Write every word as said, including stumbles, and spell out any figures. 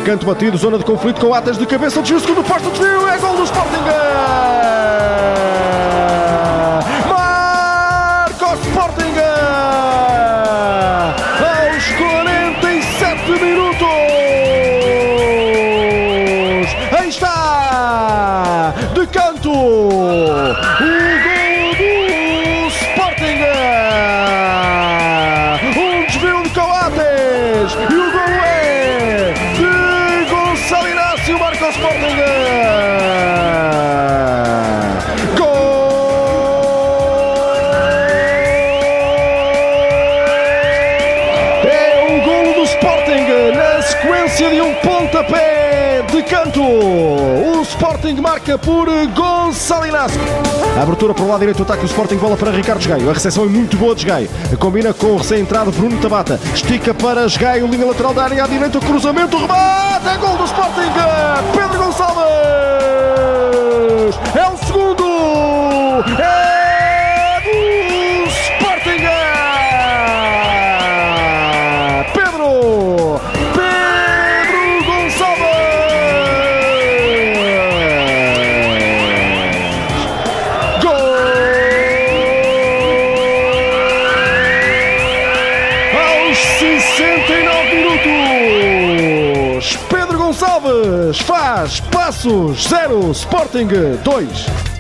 Canto batido, zona de conflito com Atas de cabeça, desvio, segundo posto, desvio, é gol do Sporting! Marca o Sporting! Aos quarenta e sete minutos! Aí está! De canto! O gol do Sporting! Um desvio de Coates! E o gol é de Gonçalo Inácio, marca o Sporting! Na sequência de um pontapé de canto, o Sporting marca por Gonçalo Inácio. A abertura para o lado direito do ataque do Sporting, bola para Ricardo Esgaio. A recepção é muito boa de Esgaio. Combina com o recém-entrado Bruno Tabata. Estica para Esgaio, linha lateral da área à direita, o cruzamento, remate, é gol do Sporting. Pedro Gonçalves é o segundo. É do Sporting. Pedro. sessenta e nove minutos. Pedro Gonçalves faz Passos zero, Sporting dois.